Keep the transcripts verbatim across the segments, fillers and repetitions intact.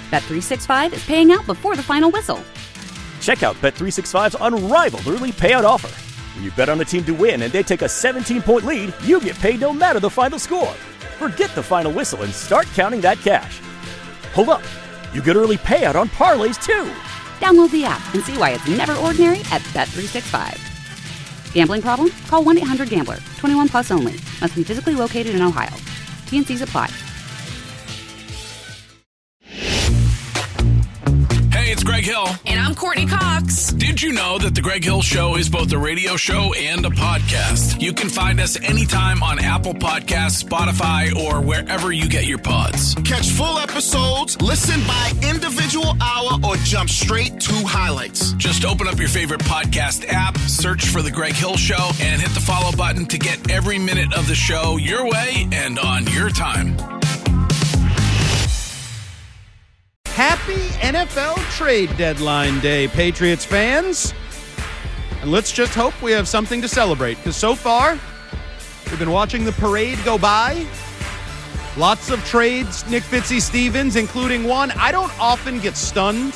Bet three sixty-five is paying out before the final whistle. Check out Bet three sixty-five's unrivaled early payout offer. When you bet on a team to win and they take a seventeen-point lead, you get paid no matter the final score. Forget the final whistle and start counting that cash. Hold up. You get early payout on parlays, too. Download the app and see why it's never ordinary at Bet three sixty-five. Gambling problem? Call one eight hundred gambler. twenty-one plus only. Must be physically located in Ohio. T and Cs apply. Hey, it's Greg Hill. And I'm Courtney Cox. Did you know that The Greg Hill Show is both a radio show and a podcast? You can find us anytime on Apple Podcasts, Spotify, or wherever you get your pods. Catch full episodes, listen by individual hour, or jump straight to highlights. Just open up your favorite podcast app, search for The Greg Hill Show, and hit the follow button to get every minute of the show your way and on your time. Happy N F L trade deadline day, Patriots fans. And let's just hope we have something to celebrate, because so far, we've been watching the parade go by. Lots of trades, Nick Fitzy-Stevens, including one. I don't often get stunned.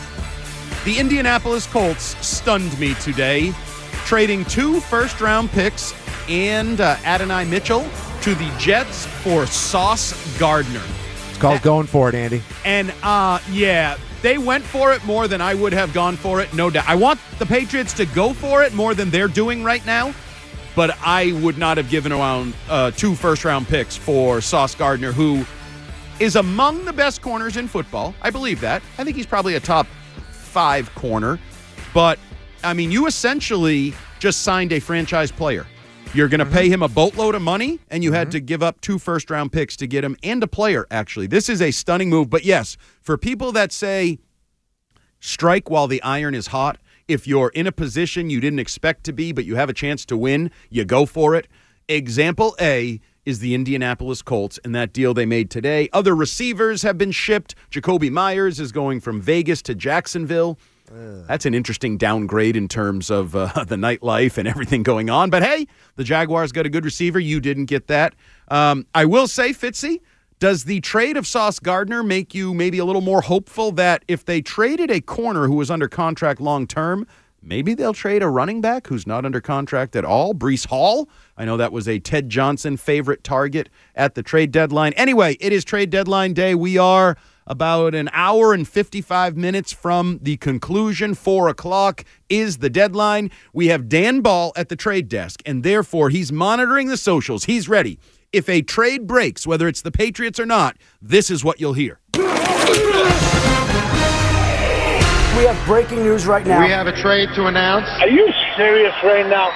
The Indianapolis Colts stunned me today, trading two first-round picks and uh, Adonai Mitchell to the Jets for Sauce Gardner. It's called going for it, Andy. And, uh, yeah, they went for it more than I would have gone for it, no doubt. I want the Patriots to go for it more than they're doing right now, but I would not have given around uh, two first-round picks for Sauce Gardner, who is among the best corners in football. I believe that. I think he's probably a top five corner. But, I mean, you essentially just signed a franchise player. You're going to mm-hmm. pay him a boatload of money, and you mm-hmm. had to give up two first-round picks to get him, and a player, actually. This is a stunning move. But, yes, for people that say strike while the iron is hot, if you're in a position you didn't expect to be, but you have a chance to win, you go for it. Example A is the Indianapolis Colts and that deal they made today. Other receivers have been shipped. Jacoby Myers is going from Vegas to Jacksonville. That's an interesting downgrade in terms of uh, the nightlife and everything going on. But, hey, the Jaguars got a good receiver. You didn't get that. Um, I will say, Fitzy, does the trade of Sauce Gardner make you maybe a little more hopeful that if they traded a corner who was under contract long-term, maybe they'll trade a running back who's not under contract at all? Breece Hall? I know that was a Ted Johnson favorite target at the trade deadline. Anyway, it is trade deadline day. We are about an hour and fifty-five minutes from the conclusion. Four o'clock is the deadline. We have Dan Ball at the trade desk, and therefore he's monitoring the socials. He's ready. If a trade breaks, whether it's the Patriots or not, this is what you'll hear. We have breaking news right now. We have a trade to announce. Are you serious right now?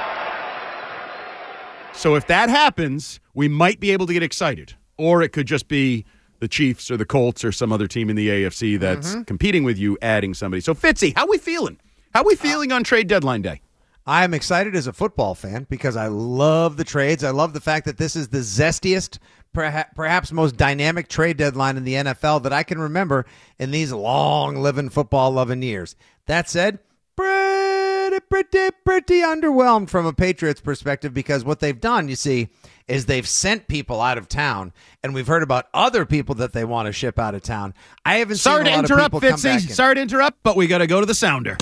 So if that happens, we might be able to get excited. Or it could just be the Chiefs or the Colts or some other team in the A F C that's mm-hmm. competing with you, adding somebody. So, Fitzy, how we feeling? How we feeling uh, on trade deadline day? I'm excited as a football fan because I love the trades. I love the fact that this is the zestiest, perha- perhaps most dynamic trade deadline in the N F L that I can remember in these long-living football-loving years. That said, pretty, pretty, pretty underwhelmed from a Patriots perspective because what they've done, you see, is they've sent people out of town, and we've heard about other people that they want to ship out of town. I haven't Sorry seen a lot to interrupt, of people Fitzy. come back in. Sorry to interrupt, but we got to go to the sounder.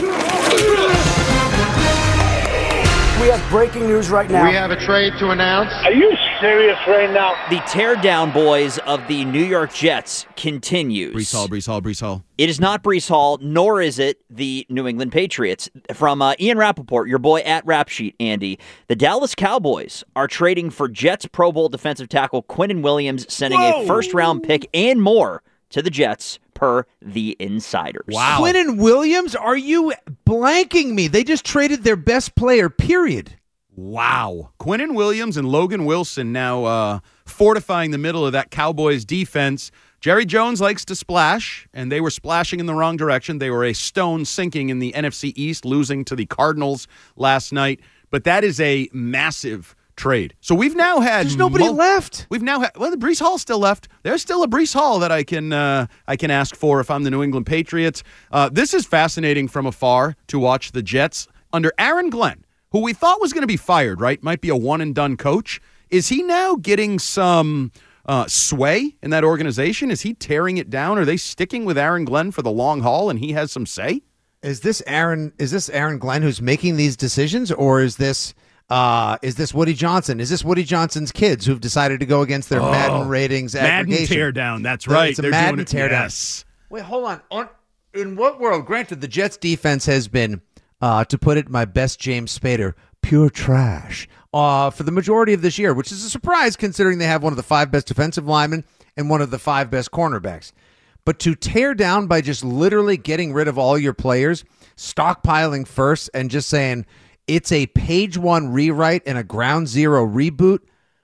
We have breaking news right now. We have a trade to announce. Are you serious right now? The teardown boys of the New York Jets continues. Breece Hall, Breece Hall, Breece Hall. It is not Breece Hall, nor is it the New England Patriots. From uh, Ian Rappaport, your boy at Rap Sheet, Andy, the Dallas Cowboys are trading for Jets Pro Bowl defensive tackle Quinnen Williams, sending Whoa. a first-round pick and more to the Jets, per the insiders. Wow. Quinnen Williams? Are you blanking me? They just traded their best player, period. Wow. Quinnen Williams and Logan Wilson now uh, fortifying the middle of that Cowboys defense. Jerry Jones likes to splash, and they were splashing in the wrong direction. They were a stone sinking in the N F C East, losing to the Cardinals last night. But that is a massive trade. So we've now had There's nobody mul- left. We've now had well, the Breece Hall still left. There's still a Breece Hall that I can uh, I can ask for if I'm the New England Patriots. Uh, this is fascinating from afar to watch the Jets under Aaron Glenn, who we thought was going to be fired. Right, might be a one and done coach. Is he now getting some uh, sway in that organization? Is he tearing it down? Are they sticking with Aaron Glenn for the long haul and he has some say? Is this Aaron? Is this Aaron Glenn who's making these decisions, or is this uh, is this Woody Johnson? Is this Woody Johnson's kids who've decided to go against their Oh, Madden ratings Madden aggregation? teardown. That's right. It's a They're Madden doing it- teardown. yes. Wait, hold on. on. In what world? Granted, the Jets' defense has been, uh, to put it in my best James Spader, pure trash uh, for the majority of this year, which is a surprise considering they have one of the five best defensive linemen and one of the five best cornerbacks. But to tear down by just literally getting rid of all your players, stockpiling first, and just saying it's a page one rewrite and a ground zero reboot,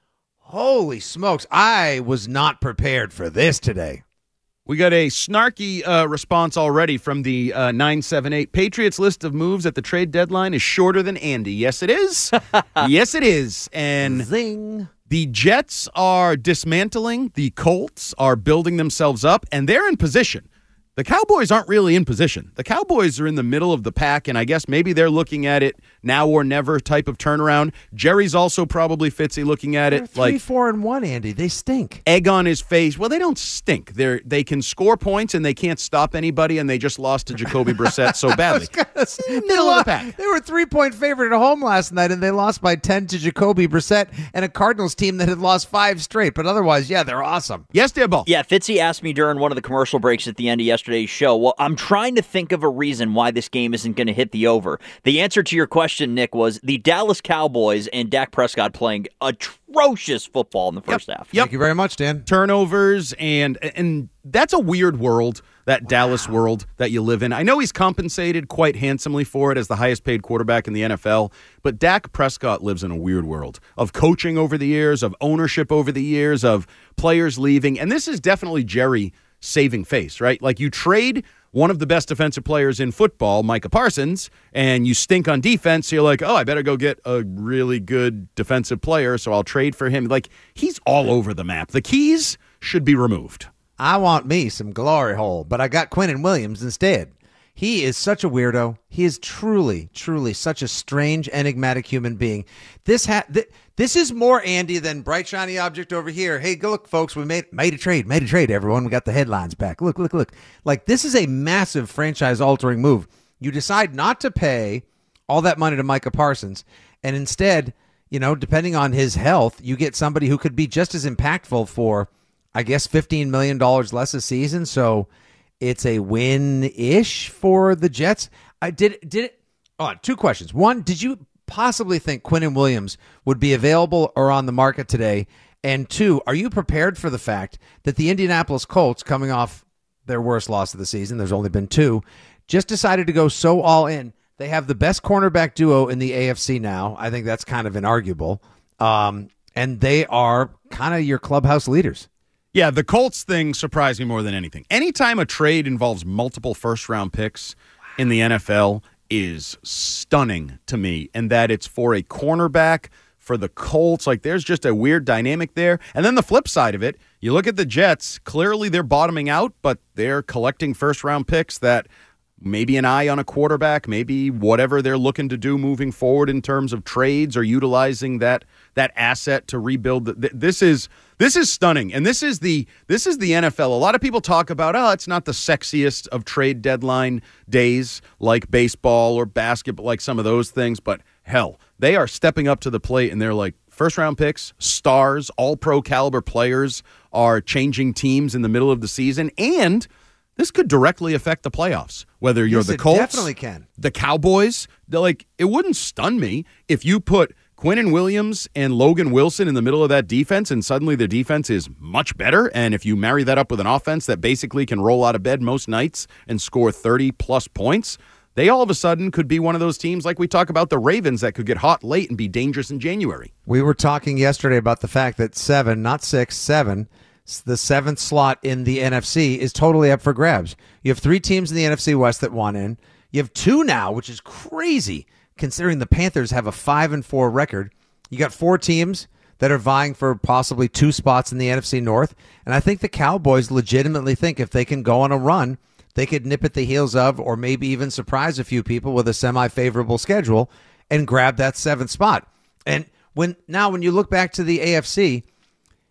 holy smokes, I was not prepared for this today. We got a snarky uh, response already from the uh, nine seven eight. Patriots list of moves at the trade deadline is shorter than Andy. Yes, it is. Yes, it is. And Zing. The Jets are dismantling. The Colts are building themselves up, and they're in position. The Cowboys aren't really in position. The Cowboys are in the middle of the pack, and I guess maybe they're looking at it now or never type of turnaround. Jerry's also probably Fitzy looking at They're it three, like four, and one, Andy. They stink. egg on his face. Well, they don't stink. They they can score points, and they can't stop anybody, and they just lost to Jacoby Brissett so badly. Middle of the pack. They were a three-point favorite at home last night, and they lost by ten to Jacoby Brissett and a Cardinals team that had lost five straight. But otherwise, yeah, they're awesome. Yes, Dibble. Yeah, Fitzy asked me during one of the commercial breaks at the end of yesterday's show, well, I'm trying to think of a reason why this game isn't going to hit the over. The answer to your question, Nick, was the Dallas Cowboys and Dak Prescott playing atrocious football in the first half. Yep. Thank you very much, Dan. Turnovers, and and that's a weird world, that wow. Dallas world that you live in. I know he's compensated quite handsomely for it as the highest paid quarterback in the N F L, but Dak Prescott lives in a weird world of coaching over the years, of ownership over the years, of players leaving, and this is definitely Jerry saving face, right? Like you trade one of the best defensive players in football, Micah Parsons, and you stink on defense, so you're like, oh, I better go get a really good defensive player, so I'll trade for him. Like, he's all over the map. The keys should be removed. I want me some glory hole, but I got Quinnen Williams instead. He is such a weirdo. He is truly, truly such a strange, enigmatic human being. This ha- th- this is more Andy than bright, shiny object over here. Hey, go look, folks. We made made a trade. Made a trade, everyone. We got the headlines back. Look, look, look. Like, this is a massive franchise-altering move. You decide not to pay all that money to Micah Parsons, and instead, you know, depending on his health, you get somebody who could be just as impactful for, I guess, fifteen million dollars less a season. So it's a win-ish for the Jets. I did did it. Oh, two questions. One, did you possibly think Quinnen Williams would be available or on the market today? And two, are you prepared for the fact that the Indianapolis Colts, coming off their worst loss of the season, there's only been two, just decided to go so all in? They have the best cornerback duo in the A F C now. I think that's kind of inarguable. Um, and they are kind of your clubhouse leaders. Yeah, the Colts thing surprised me more than anything. Anytime a trade involves multiple first-round picks in the N F L is stunning to me, and that it's for a cornerback for the Colts. Like, there's just a weird dynamic there. And then the flip side of it, you look at the Jets, clearly they're bottoming out, but they're collecting first-round picks that maybe an eye on a quarterback, maybe whatever they're looking to do moving forward in terms of trades or utilizing that that asset to rebuild. The, this is this is stunning, and this is the this is the N F L. A lot of people talk about, oh, it's not the sexiest of trade deadline days like baseball or basketball, like some of those things, but hell, they are stepping up to the plate, and they're like, first-round picks, stars, all-pro caliber players are changing teams in the middle of the season, and this could directly affect the playoffs, whether you're yes, the Colts, it definitely can. the Cowboys. Like, it wouldn't stun me if you put Quinnen Williams and Logan Wilson in the middle of that defense, and suddenly the defense is much better. And if you marry that up with an offense that basically can roll out of bed most nights and score thirty-plus points, they all of a sudden could be one of those teams like we talk about the Ravens that could get hot late and be dangerous in January. We were talking yesterday about the fact that seven, not six, seven, the seventh slot in the N F C is totally up for grabs. You have three teams in the N F C West that want in. You have two now, which is crazy, considering the Panthers have a five and four record. You got four teams that are vying for possibly two spots in the N F C North. And I think the Cowboys legitimately think if they can go on a run, they could nip at the heels of, or maybe even surprise a few people with a semi-favorable schedule and grab that seventh spot. And when now when you look back to the A F C,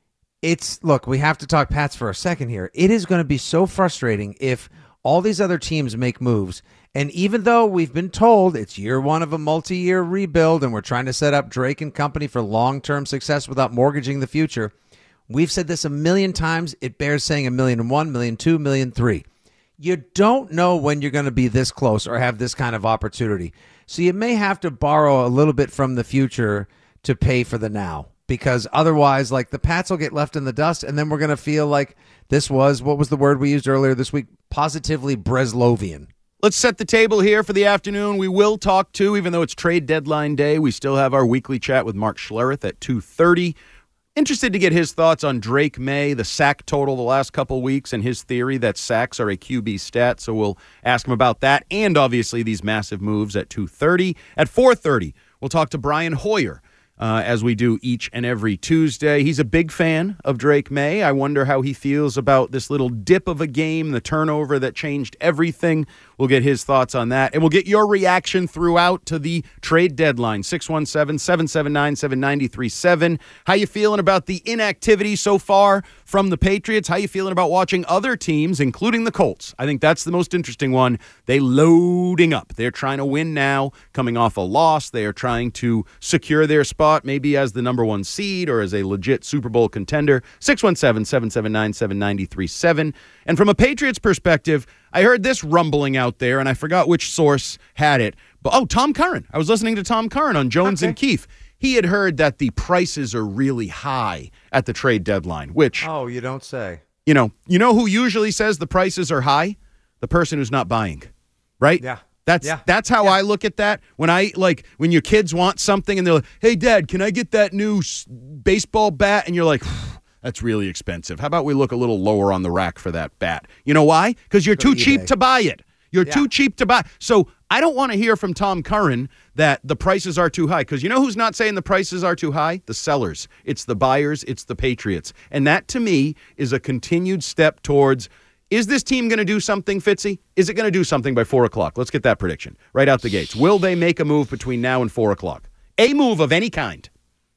It's look, we have to talk Pats for a second here. It is going to be so frustrating if all these other teams make moves. And even though we've been told it's year one of a multi-year rebuild and we're trying to set up Drake and company for long-term success without mortgaging the future, we've said this a million times. It bears saying a million and one, million two, million three. You don't know when you're going to be this close or have this kind of opportunity. So you may have to borrow a little bit from the future to pay for the now. Because otherwise, like, the Pats will get left in the dust, and then we're going to feel like this was, what was the word we used earlier this week? Positively Breslovian. Let's set the table here for the afternoon. We will talk, too, even though it's trade deadline day. We still have our weekly chat with Mark Schlereth at two thirty. Interested to get his thoughts on Drake May, the sack total the last couple weeks, and his theory that sacks are a Q B stat. So we'll ask him about that and, obviously, these massive moves at two thirty. At four thirty, we'll talk to Brian Hoyer. Uh, as we do each and every Tuesday. He's a big fan of Drake May. I wonder how he feels about this little dip of a game, the turnover that changed everything. We'll get his thoughts on that. And we'll get your reaction throughout to the trade deadline, six one seven, seven seven nine, seven nine three seven. How you feeling about the inactivity so far from the Patriots? How you feeling about watching other teams, including the Colts? I think that's the most interesting one. They loading up. They're trying to win now, coming off a loss. They are trying to secure their spot, maybe as the number one seed or as a legit Super Bowl contender. six one seven, seven seven nine, seven nine three seven. And from a Patriots perspective, I heard this rumbling out there, and I forgot which source had it. But oh, Tom Curran. I was listening to Tom Curran on Jones okay. and Keefe. He had heard that the prices are really high at the trade deadline, which... Oh, you don't say. You know, you know who usually says the prices are high? The person who's not buying, right? Yeah. That's yeah. that's how yeah. I look at that. When I like when your kids want something and they're like, "Hey, Dad, can I get that new s- baseball bat?" And you're like, "That's really expensive. How about we look a little lower on the rack for that bat?" You know why? Because you're too cheap to buy it. You're yeah. too cheap to buy. So I don't want to hear from Tom Curran that the prices are too high. Because you know who's not saying the prices are too high? The sellers. It's the buyers. It's the Patriots. And that to me is a continued step towards. Is this team going to do something, Fitzy? Is it going to do something by four o'clock? Let's get that prediction right out the gates. Will they make a move between now and four o'clock? A move of any kind?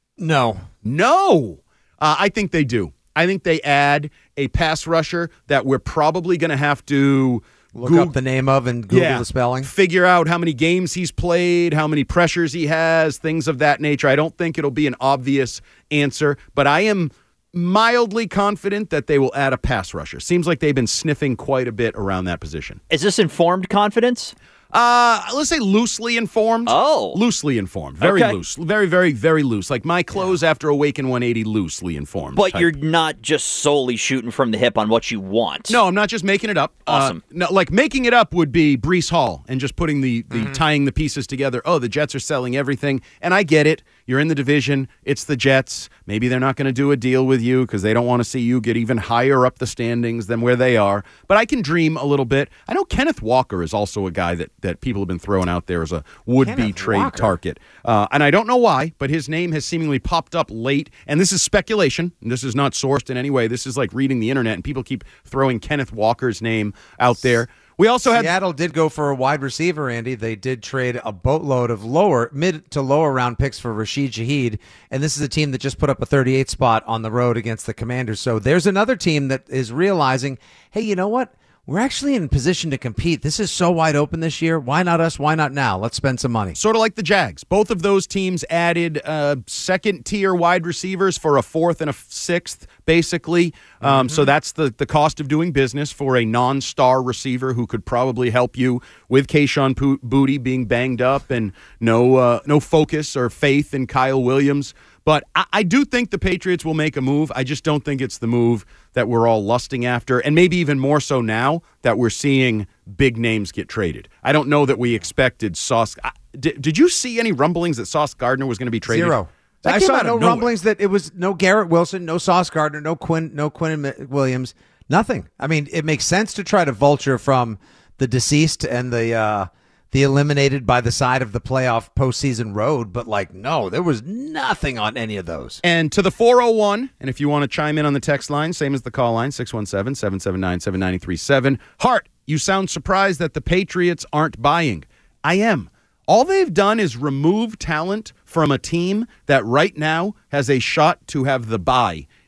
No. No. Uh, I think they do. I think they add a pass rusher that we're probably going to have to look Goog- up the name of and Google yeah, the spelling. Figure out how many games he's played, how many pressures he has, things of that nature. I don't think it'll be an obvious answer, but I am mildly confident that they will add a pass rusher. Seems like they've been sniffing quite a bit around that position. Is this informed confidence? Uh, let's say loosely informed. Oh. Loosely informed. Very okay. loose. Very, very, very loose. Like my clothes yeah. after Awaken one eighty, loosely informed. But type. You're not just solely shooting from the hip on what you want. No, I'm not just making it up. Awesome. Uh, no, like making it up would be Breece Hall and just putting the, the mm-hmm. tying the pieces together. Oh, the Jets are selling everything. And I get it. You're in the division. It's the Jets. Maybe they're not going to do a deal with you because they don't want to see you get even higher up the standings than where they are. But I can dream a little bit. I know Kenneth Walker is also a guy that, that people have been throwing out there as a would-be Kenneth trade Walker. target. Uh, and I don't know why, but his name has seemingly popped up late. And this is speculation. And this is not sourced in any way. This is like reading the internet, and people keep throwing Kenneth Walker's name out there. We also had Seattle did go for a wide receiver, Andy. They did trade a boatload of lower, mid to lower round picks for Rashid Shaheed, and this is a team that just put up a thirty-eight spot on the road against the Commanders. So there's another team that is realizing, hey, you know what? We're actually in position to compete. This is so wide open this year. Why not us? Why not now? Let's spend some money. Sort of like the Jags. Both of those teams added uh, second-tier wide receivers for a fourth and a sixth, basically. Um, mm-hmm. So that's the, the cost of doing business for a non-star receiver who could probably help you with Kayshon P- Boutte being banged up and no uh, no focus or faith in Kyle Williams. But I, I do think the Patriots will make a move. I just don't think it's the move that we're all lusting after, and maybe even more so now that we're seeing big names get traded. I don't know that we expected Sauce. Did, did you see any rumblings that Sauce Gardner was going to be traded? Zero. That I saw no nowhere. rumblings that it was no Garrett Wilson, no Sauce Gardner, no Quinn, no Quinn Williams, nothing. I mean, it makes sense to try to vulture from the deceased and the uh, the eliminated by the side of the playoff postseason road, but like, no, there was nothing on any of those. And to the four oh one, and if you want to chime in on the text line, same as the call line, six one seven, seven seven nine, seven nine three seven. Hart, you sound surprised that the Patriots aren't buying. I am. All they've done is remove talent from a team that right now has a shot to have the bye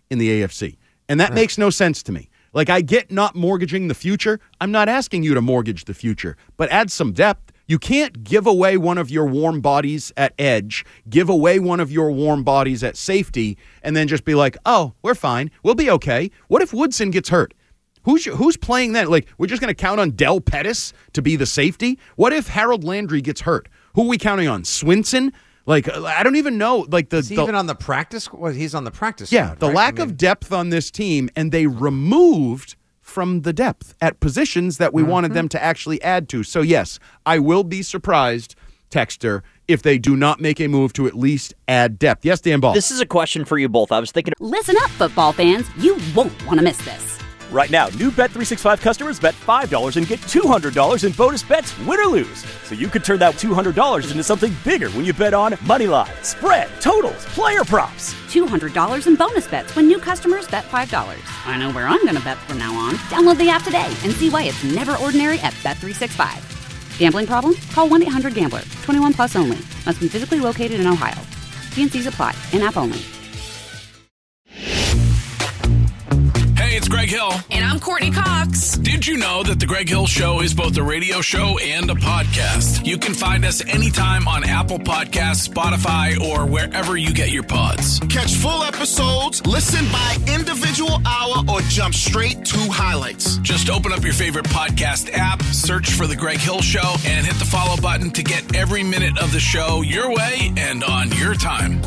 in the A F C. And that right. makes no sense to me. Like, I get not mortgaging the future. I'm not asking you to mortgage the future, but add some depth. You can't give away one of your warm bodies at edge, give away one of your warm bodies at safety, and then just be like, oh, we're fine. We'll be okay. What if Woodson gets hurt? Who's who's playing that? Like, we're just going to count on Del Pettis to be the safety? What if Harold Landry gets hurt? Who are we counting on? Swinson? Like, I don't even know. Like the, Is he the, even on the practice? Well, he's on the practice Yeah, squad, the right? lack I mean, of depth on this team, and they removed from the depth at positions that we mm-hmm. wanted them to actually add to. So, yes, I will be surprised, Texter, if they do not make a move to at least add depth. Yes, Dan Ball. This is a question for you both. I was thinking. Listen up, football fans. You won't want to miss this. Right now, new Bet three sixty-five customers bet five dollars and get two hundred dollars in bonus bets, win or lose. So you could turn that two hundred dollars into something bigger when you bet on money line, spread, totals, player props. two hundred dollars in bonus bets when new customers bet five dollars. I know where I'm going to bet from now on. Download the app today and see why it's never ordinary at Bet three sixty-five. Gambling problem? Call one eight hundred gambler. twenty-one plus only. Must be physically located in Ohio. T and C's apply. In-app only. Hey, it's Greg Hill. And I'm Courtney Cox. Did you know that The Greg Hill Show is both a radio show and a podcast? You can find us anytime on Apple Podcasts, Spotify, or wherever you get your pods. Catch full episodes, listen by individual hour, or jump straight to highlights. Just open up your favorite podcast app, search for The Greg Hill Show, and hit the follow button to get every minute of the show your way and on your time.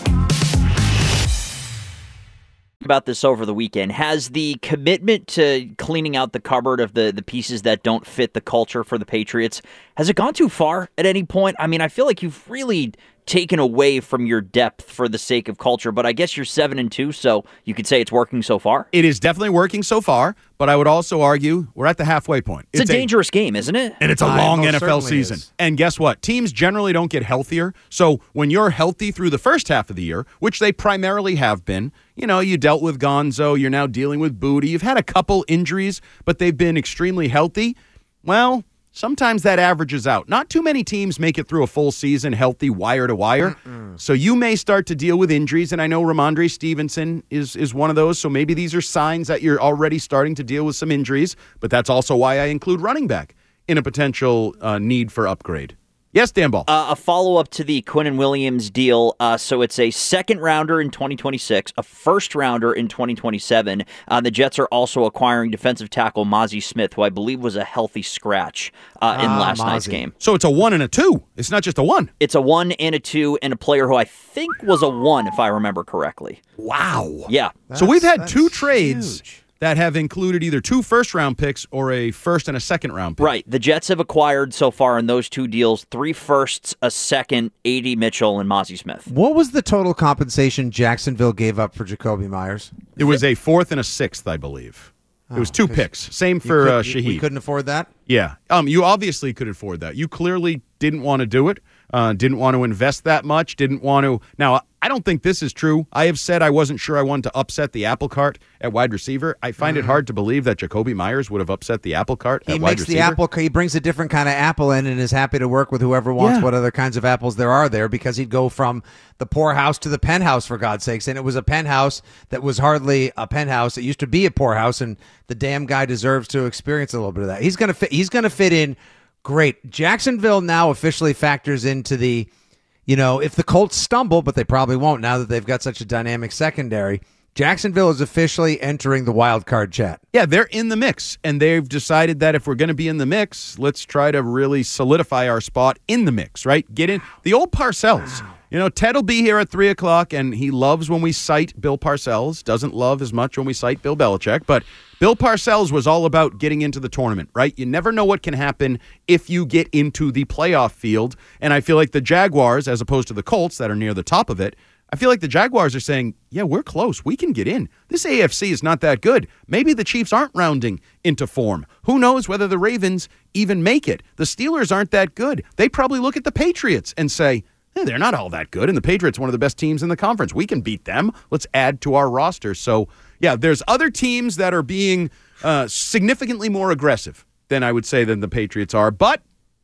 About this over the weekend. Has the commitment to cleaning out the cupboard of the, the pieces that don't fit the culture for the Patriots, has it gone too far at any point? I mean, I feel like you've really taken away from your depth for the sake of culture, but I guess you're seven and two, so you could say it's working so far. It is definitely working so far, but I would also argue we're at the halfway point. It's, it's a dangerous a, game, isn't it? And it's a long N F L season. Is. And guess what? Teams generally don't get healthier. So when you're healthy through the first half of the year, which they primarily have been, you know, you dealt with Gonzo, you're now dealing with Booty, you've had a couple injuries, but they've been extremely healthy. Well, sometimes that averages out. Not too many teams make it through a full season healthy wire to wire. Mm-mm. So you may start to deal with injuries, and I know Ramondre Stevenson is is one of those, so maybe these are signs that you're already starting to deal with some injuries, but that's also why I include running back in a potential uh, need for upgrade. Yes, Dan Ball. Uh, a follow-up to the Quinnen Williams deal. Uh, so it's a second-rounder in twenty twenty-six, a first-rounder in twenty twenty-seven. Uh, the Jets are also acquiring defensive tackle Mazi Smith, who I believe was a healthy scratch uh, in ah, last Mazi. night's game. So it's a one and a two. It's not just a one. It's a one and a two, and a player who I think was a one, if I remember correctly. Wow. Yeah. That's, so we've had two trades huge. that have included either two first-round picks or a first and a second-round pick. Right. The Jets have acquired so far in those two deals three firsts, a second, A D Mitchell, and Mazi Smith. What was the total compensation Jacksonville gave up for Jacoby Myers? It was a fourth and a sixth, I believe. It was two picks. Same for could, uh, Shaheed. We couldn't afford that? Yeah. Um. You obviously could afford that. You clearly didn't want to do it. Uh, didn't want to invest that much. Didn't want to. Now, I don't think this is true. I have said I wasn't sure I wanted to upset the apple cart at wide receiver. I find mm. it hard to believe that Jacoby Myers would have upset the apple cart he at wide makes receiver. The apple. He brings a different kind of apple in and is happy to work with whoever wants yeah. what other kinds of apples there are there, because he'd go from the poorhouse to the penthouse, for God's sakes. And it was a penthouse that was hardly a penthouse. It used to be a poorhouse, and the damn guy deserves to experience a little bit of that. He's gonna fit. He's gonna fit in great. Jacksonville now officially factors into the. You know, if the Colts stumble, but they probably won't now that they've got such a dynamic secondary, Jacksonville is officially entering the wild card chat. Yeah, they're in the mix, and they've decided that if we're going to be in the mix, let's try to really solidify our spot in the mix, right? Get in. The old Parcells. You know, Ted will be here at three o'clock, and he loves when we cite Bill Parcells, doesn't love as much when we cite Bill Belichick, but Bill Parcells was all about getting into the tournament, right? You never know what can happen if you get into the playoff field, and I feel like the Jaguars, as opposed to the Colts that are near the top of it, I feel like the Jaguars are saying, yeah, we're close. We can get in. This A F C is not that good. Maybe the Chiefs aren't rounding into form. Who knows whether the Ravens even make it? The Steelers aren't that good. They probably look at the Patriots and say, hey, they're not all that good, and the Patriots are one of the best teams in the conference. We can beat them. Let's add to our roster. So, yeah, there's other teams that are being uh, significantly more aggressive than I would say than the Patriots are. But,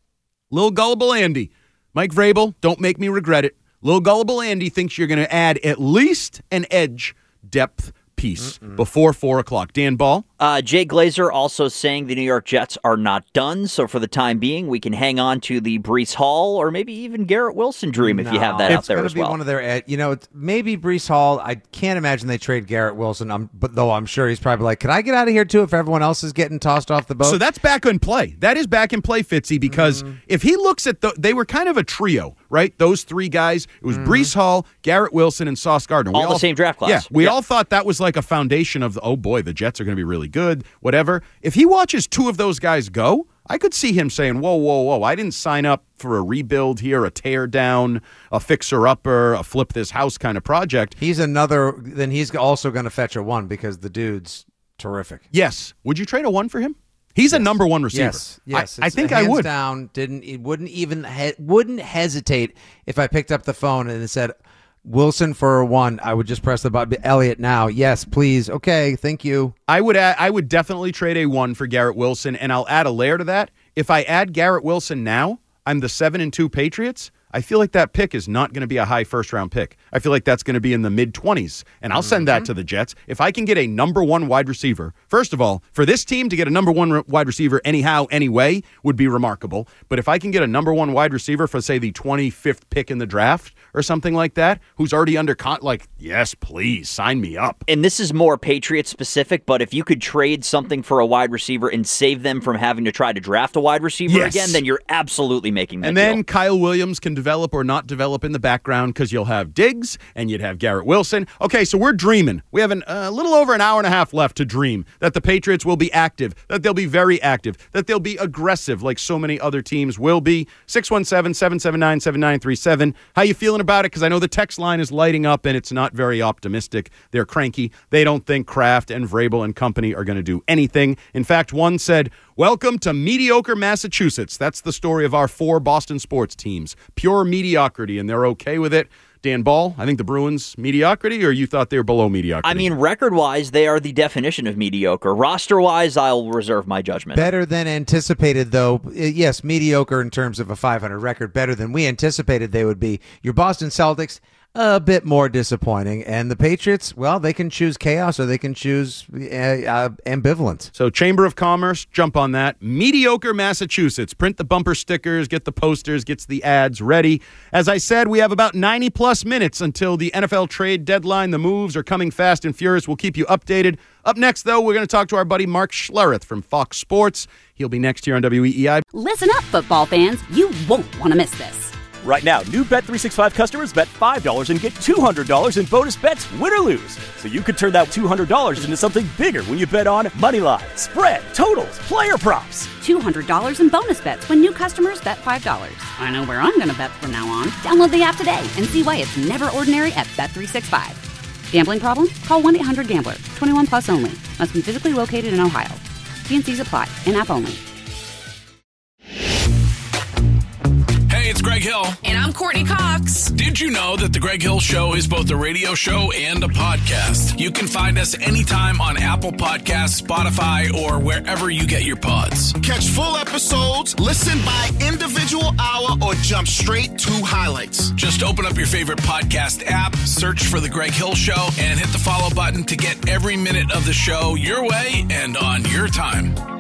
Lil Gullible Andy, Mike Vrabel, don't make me regret it. Lil Gullible Andy thinks you're going to add at least an edge depth piece Mm-mm. before four o'clock. Dan Ball? Uh, Jay Glazer also saying the New York Jets are not done, so for the time being, we can hang on to the Breece Hall or maybe even Garrett Wilson dream if no, you have that out there as well. It's going to be one of their, you know, it's maybe Breece Hall. I can't imagine they trade Garrett Wilson, I'm, but though I'm sure he's probably like, can I get out of here too if everyone else is getting tossed off the boat? So that's back in play. That is back in play, Fitzy, because mm-hmm. if he looks at the, they were kind of a trio, right? Those three guys. It was mm-hmm. Breece Hall, Garrett Wilson, and Sauce Gardner. All, all the same draft class. Yeah, we yep. all thought that was like a foundation of, the, oh boy, the Jets are going to be really good, whatever. If he watches two of those guys go, I could see him saying, whoa, whoa, whoa, I didn't sign up for a rebuild here, a tear down, a fixer-upper, a flip this house kind of project. He's another, then he's also going to fetch a one because the dude's terrific. Yes. Would you trade a one for him? He's yes. a number one receiver. Yes, yes. I, I think I would. Down, didn't, it wouldn't even, he, wouldn't hesitate if I picked up the phone and it said, Wilson for one, I would just press the button. Elliot now. Yes, please. Okay, thank you. I would add, I would definitely trade a one for Garrett Wilson, and I'll add a layer to that. If I add Garrett Wilson now, I'm the seven and two Patriots. I feel like that pick is not going to be a high first-round pick. I feel like that's going to be in the mid-twenties, and I'll send that to the Jets. If I can get a number one wide receiver, first of all, for this team to get a number one re- wide receiver anyhow, anyway, would be remarkable. But if I can get a number one wide receiver for, say, the twenty-fifth pick in the draft or something like that, who's already under con- like, yes, please, sign me up. And this is more Patriots-specific, but if you could trade something for a wide receiver and save them from having to try to draft a wide receiver yes. again, then you're absolutely making that And then deal. Kyle Williams can develop or not develop in the background because you'll have Diggs and you'd have Garrett Wilson. Okay, so we're dreaming. We have a uh, little over an hour and a half left to dream that the Patriots will be active, that they'll be very active, that they'll be aggressive like so many other teams will be. six one seven, seven seven nine, seven nine three seven. How you feeling about it? Because I know the text line is lighting up and it's not very optimistic. They're cranky. They don't think Kraft and Vrabel and company are going to do anything. In fact, one said, welcome to mediocre Massachusetts. That's the story of our four Boston sports teams. Pure mediocrity, and they're okay with it. Dan Ball, I think the Bruins mediocrity, or you thought they were below mediocrity? I mean, record-wise, they are the definition of mediocre. Roster-wise, I'll reserve my judgment. Better than anticipated, though. Yes, mediocre in terms of a five hundred record. Better than we anticipated they would be. Your Boston Celtics, a bit more disappointing. And the Patriots, well, they can choose chaos or they can choose uh, uh, ambivalence. So Chamber of Commerce, jump on that. Mediocre Massachusetts. Print the bumper stickers, get the posters, gets the ads ready. As I said, we have about ninety plus minutes until the N F L trade deadline. The moves are coming fast and furious. We'll keep you updated. Up next, though, we're going to talk to our buddy Mark Schlereth from Fox Sports. He'll be next here on W E E I. Listen up, football fans. You won't want to miss this. Right now, new Bet three sixty-five customers bet five dollars and get two hundred dollars in bonus bets, win or lose. So you could turn that two hundred dollars into something bigger when you bet on moneyline, spread, totals, player props. two hundred dollars in bonus bets when new customers bet five dollars. I know where I'm going to bet from now on. Download the app today and see why it's never ordinary at Bet three sixty-five. Gambling problem? Call one eight hundred gambler. twenty-one plus only. Must be physically located in Ohio. T and C's apply. In-app only. Hey, it's Greg Hill. And I'm Courtney Cox. Did you know that The Greg Hill Show is both a radio show and a podcast? You can find us anytime on Apple Podcasts, Spotify, or wherever you get your pods. Catch full episodes, listen by individual hour, or jump straight to highlights. Just open up your favorite podcast app, search for The Greg Hill Show, and hit the follow button to get every minute of the show your way and on your time.